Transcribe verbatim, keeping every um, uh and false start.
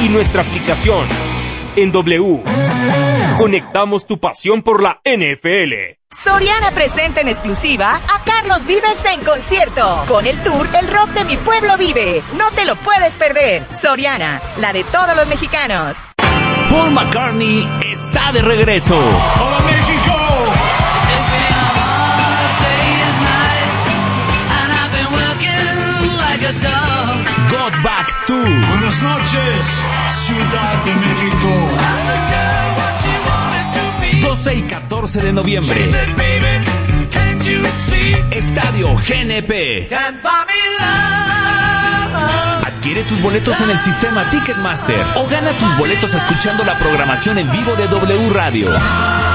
y nuestra aplicación. En W, conectamos tu pasión por la N F L. Soriana presenta en exclusiva a Carlos Vives en concierto, con el tour El Rock de Mi Pueblo Vive. No te lo puedes perder. Soriana, la de todos los mexicanos. Paul McCartney está de regreso. ¡Hola, México! Got Back Tour. Buenas noches, Ciudad de México. doce y catorce de noviembre. Estadio G N P. Adquiere tus boletos en el sistema Ticketmaster o gana tus boletos escuchando la programación en vivo de W Radio.